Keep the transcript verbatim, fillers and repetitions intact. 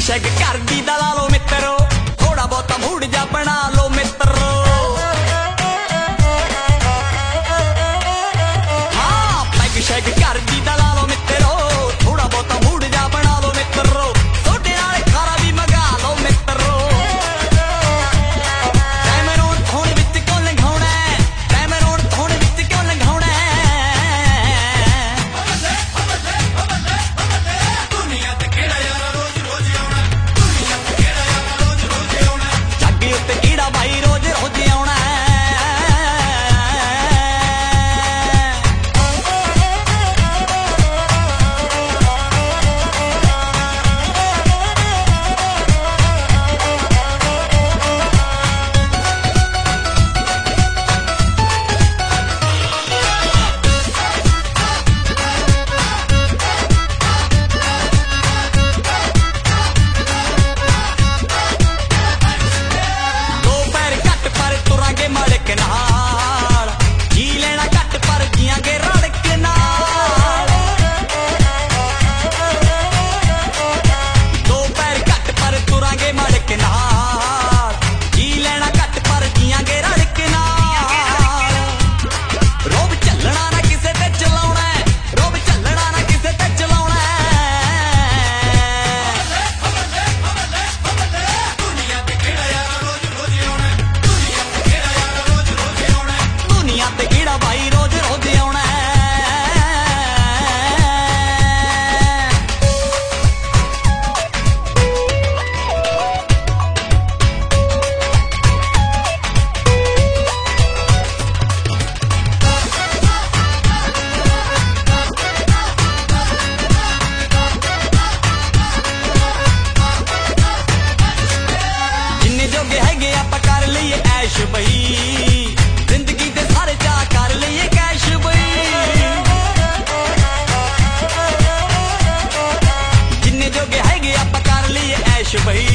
शैग कर दी दला लो मित्रो, थोड़ा बहुता मूड जा बना लो मित्रो। हाँ पैग शैग कर दी दला लो मित्रो, थोड़ा बहुता मूड जा बना लो मित्रो। सोडे नाल खारा भी मंगा लो मित्रो। कैमरून थोड़े विच क्यों लंघाउणा, कैमरून थोड़े विच क्यों लंघाउणा। दुनिया ते केड़ा यार रोज रोज आउणा, दुनिया ते केड़ा यार रोज रोज आउणा। जग उत्ते कीड़ा भाई रोज रोज आउणा। जिंदगी दे सारे चा कर लईए कैश बई, जिन्ने जोगे हैगे आपां कर लईए ऐश बई।